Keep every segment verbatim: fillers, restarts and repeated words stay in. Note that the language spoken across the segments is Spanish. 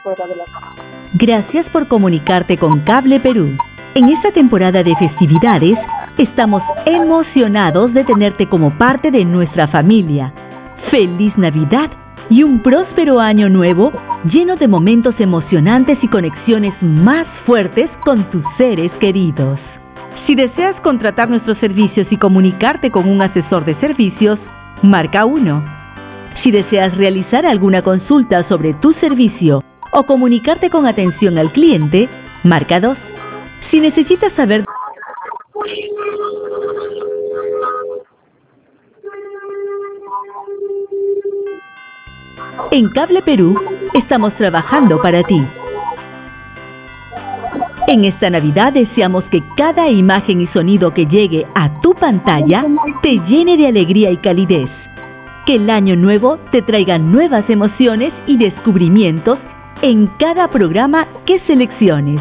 fuera de la casa. Gracias por comunicarte con Cable Perú. En esta temporada de festividades, estamos emocionados de tenerte como parte de nuestra familia. ¡Feliz Navidad! Y un próspero año nuevo lleno de momentos emocionantes y conexiones más fuertes con tus seres queridos. Si deseas contratar nuestros servicios y comunicarte con un asesor de servicios, marca uno. Si deseas realizar alguna consulta sobre tu servicio o comunicarte con atención al cliente, marca dos. Si necesitas saber En Cable Perú, estamos trabajando para ti. En esta Navidad deseamos que cada imagen y sonido que llegue a tu pantalla te llene de alegría y calidez. Que el año nuevo te traiga nuevas emociones y descubrimientos en cada programa que selecciones.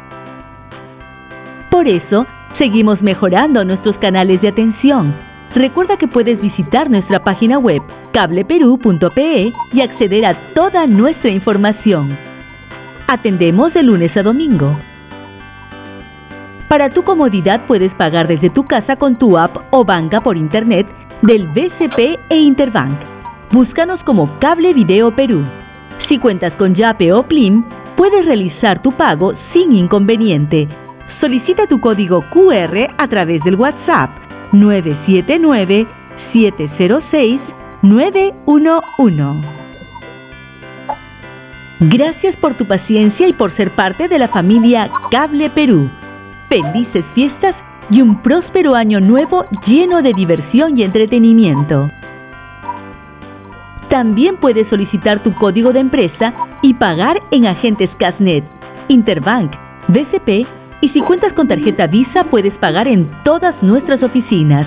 Por eso, seguimos mejorando nuestros canales de atención. Recuerda que puedes visitar nuestra página web cable perú punto pe y acceder a toda nuestra información. Atendemos de lunes a domingo. Para tu comodidad puedes pagar desde tu casa con tu app o banca por internet del B C P e Interbank. Búscanos como Cable Video Perú. Si cuentas con Yape o Plim, puedes realizar tu pago sin inconveniente. Solicita tu código Q R a través del WhatsApp nueve siete nueve, siete cero seis, nueve uno uno. Gracias por tu paciencia y por ser parte de la familia Cable Perú. Felices fiestas y un próspero año nuevo lleno de diversión y entretenimiento. También puedes solicitar tu código de empresa y pagar en agentes Casnet, Interbank, B C P y si cuentas con tarjeta Visa puedes pagar en todas nuestras oficinas.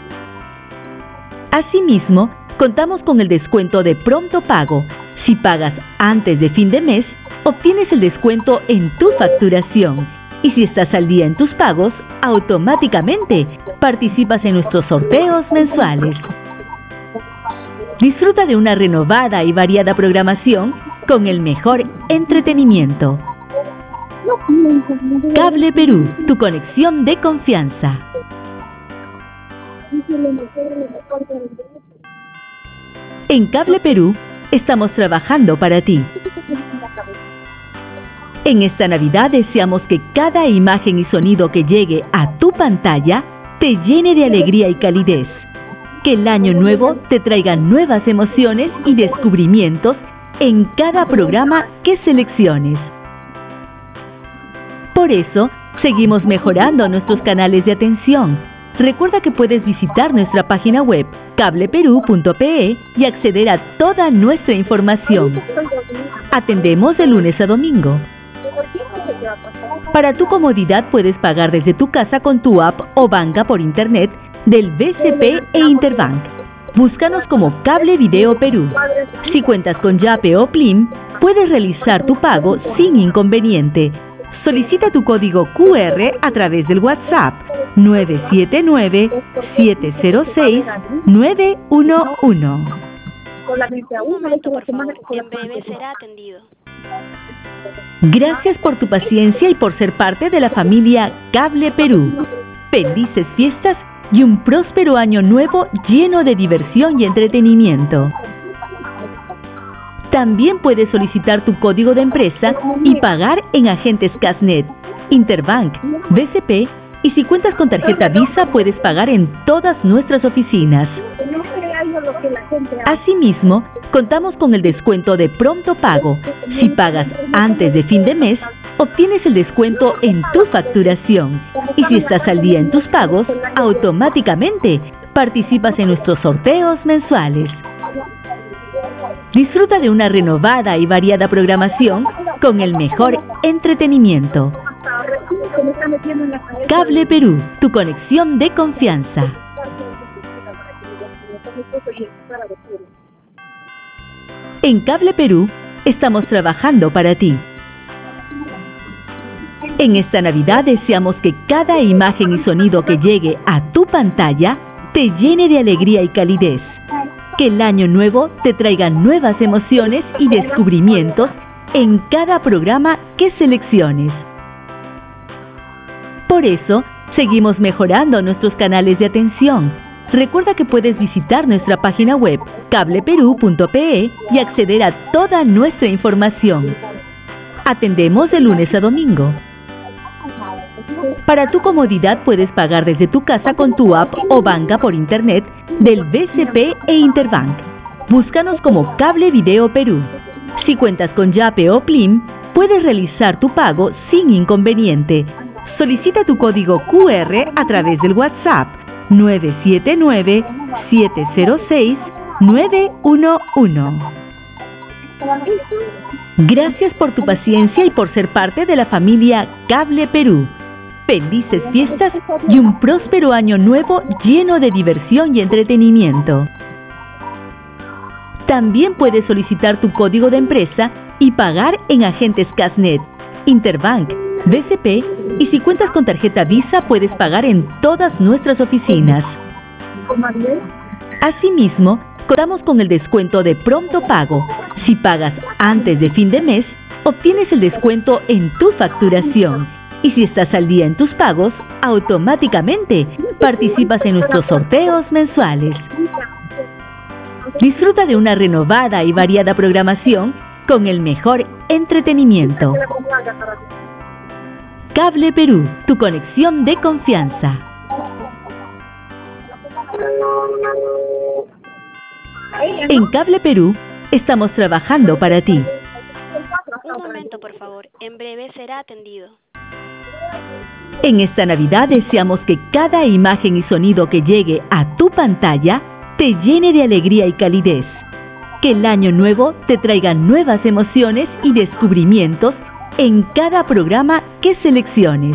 Asimismo, contamos con el descuento de pronto pago. Si pagas antes de fin de mes, obtienes el descuento en tu facturación. Y si estás al día en tus pagos, automáticamente participas en nuestros sorteos mensuales. Disfruta de una renovada y variada programación con el mejor entretenimiento. Cable Perú, tu conexión de confianza. En Cable Perú, estamos trabajando para ti. En esta Navidad deseamos que cada imagen y sonido que llegue a tu pantalla te llene de alegría y calidez. Que el año nuevo te traiga nuevas emociones y descubrimientos en cada programa que selecciones. Por eso, seguimos mejorando nuestros canales de atención. Recuerda que puedes visitar nuestra página web cable perú punto pe y acceder a toda nuestra información. Atendemos de lunes a domingo. Para tu comodidad puedes pagar desde tu casa con tu app o banca por internet del B C P e Interbank. Búscanos como Cable Video Perú. Si cuentas con Yape o Plim, puedes realizar tu pago sin inconveniente. Solicita tu código Q R a través del WhatsApp nueve siete nueve, siete cero seis, nueve uno uno. Un momento, por favor. En breve será atendido. Gracias por tu paciencia y por ser parte de la familia Cable Perú. Felices fiestas y un próspero año nuevo lleno de diversión y entretenimiento. También puedes solicitar tu código de empresa y pagar en agentes Casnet, Interbank, B C P y si cuentas con tarjeta Visa puedes pagar en todas nuestras oficinas. Asimismo, contamos con el descuento de pronto pago. Si pagas antes de fin de mes, obtienes el descuento en tu facturación. Y si estás al día en tus pagos, automáticamente participas en nuestros sorteos mensuales. Disfruta de una renovada y variada programación con el mejor entretenimiento. Cable Perú, tu conexión de confianza. En Cable Perú, estamos trabajando para ti. En esta Navidad deseamos que cada imagen y sonido que llegue a tu pantalla te llene de alegría y calidez. Que el año nuevo te traiga nuevas emociones y descubrimientos en cada programa que selecciones. Por eso, seguimos mejorando nuestros canales de atención. Recuerda que puedes visitar nuestra página web cable perú punto pe y acceder a toda nuestra información. Atendemos de lunes a domingo. Para tu comodidad puedes pagar desde tu casa con tu app o banca por internet del B C P e Interbank. Búscanos como Cable Video Perú. Si cuentas con Yape o Plim, puedes realizar tu pago sin inconveniente. Solicita tu código Q R a través del WhatsApp nueve siete nueve, siete cero seis, nueve uno uno. Gracias por tu paciencia y por ser parte de la familia Cable Perú. Felices fiestas y un próspero año nuevo lleno de diversión y entretenimiento. También puedes solicitar tu código de empresa y pagar en agentes Casnet, Interbank, B C P y si cuentas con tarjeta Visa puedes pagar en todas nuestras oficinas. Asimismo, contamos con el descuento de pronto pago. Si pagas antes de fin de mes, obtienes el descuento en tu facturación. Y si estás al día en tus pagos, automáticamente participas en nuestros sorteos mensuales. Disfruta de una renovada y variada programación con el mejor entretenimiento. Cable Perú, tu conexión de confianza. En Cable Perú, estamos trabajando para ti. Un momento, por favor. En breve será atendido. En esta Navidad deseamos que cada imagen y sonido que llegue a tu pantalla te llene de alegría y calidez. Que el año nuevo te traiga nuevas emociones y descubrimientos en cada programa que selecciones.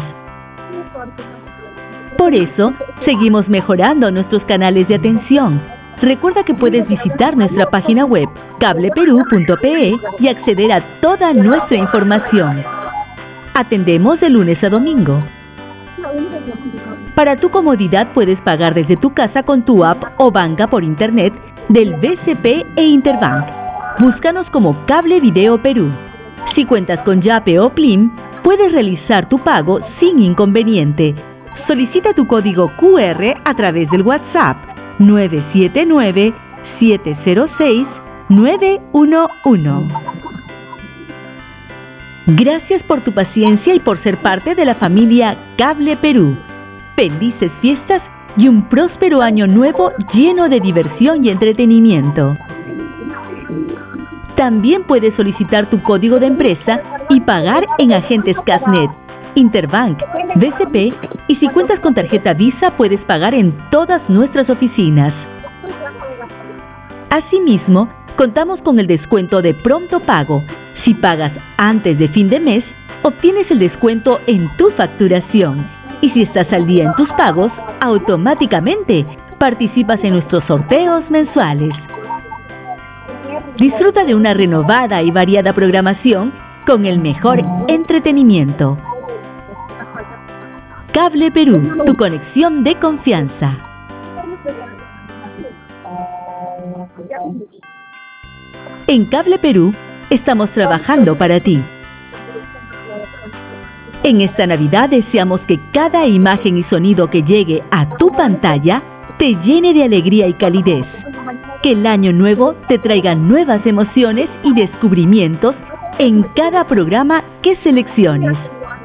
Por eso, seguimos mejorando nuestros canales de atención. Recuerda que puedes visitar nuestra página web cable perú punto pe y acceder a toda nuestra información. Atendemos de lunes a domingo. Para tu comodidad puedes pagar desde tu casa con tu app o banca por internet del B C P e Interbank. Búscanos como Cable Video Perú. Si cuentas con Yape o Plim, puedes realizar tu pago sin inconveniente. Solicita tu código Q R a través del WhatsApp nueve siete nueve, siete cero seis, nueve uno uno. Gracias por tu paciencia y por ser parte de la familia Cable Perú. Felices fiestas y un próspero año nuevo lleno de diversión y entretenimiento. También puedes solicitar tu código de empresa y pagar en agentes Casnet, Interbank, B C P y si cuentas con tarjeta Visa puedes pagar en todas nuestras oficinas. Asimismo, contamos con el descuento de pronto pago. Si pagas antes de fin de mes, obtienes el descuento en tu facturación. Y si estás al día en tus pagos, automáticamente participas en nuestros sorteos mensuales. Disfruta de una renovada y variada programación con el mejor entretenimiento. Cable Perú, tu conexión de confianza. En Cable Perú, estamos trabajando para ti. En esta Navidad deseamos que cada imagen y sonido que llegue a tu pantalla te llene de alegría y calidez. Que el año nuevo te traiga nuevas emociones y descubrimientos en cada programa que selecciones.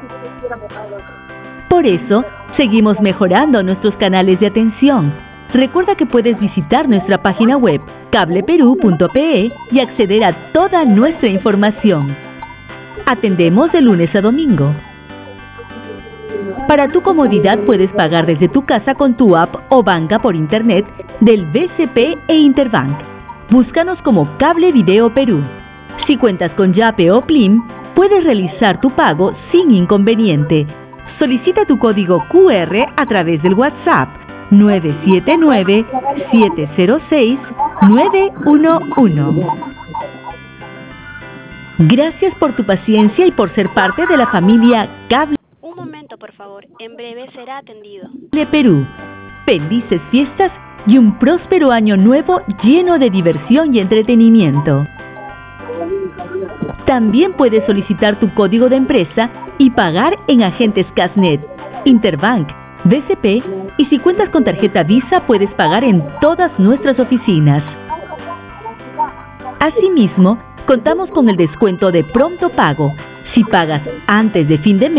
Por eso, seguimos mejorando nuestros canales de atención. Recuerda que puedes visitar nuestra página web cable perú punto pe y acceder a toda nuestra información. Atendemos de lunes a domingo. Para tu comodidad puedes pagar desde tu casa con tu app o banca por internet del B C P e Interbank. Búscanos como Cable Video Perú. Si cuentas con Yape o Plim, puedes realizar tu pago sin inconveniente. Solicita tu código Q R a través del WhatsApp nueve siete nueve, siete cero seis, nueve uno uno. Gracias por tu paciencia y por ser parte de la familia Cable Un momento, por favor. En breve será atendido. Perú. Felices fiestas y un próspero año nuevo lleno de diversión y entretenimiento. También puedes solicitar tu código de empresa y pagar en agentes Casnet, Interbank, B C P, y si cuentas con tarjeta Visa puedes pagar en todas nuestras oficinas. Asimismo, contamos con el descuento de pronto pago. Si pagas antes de fin de mes,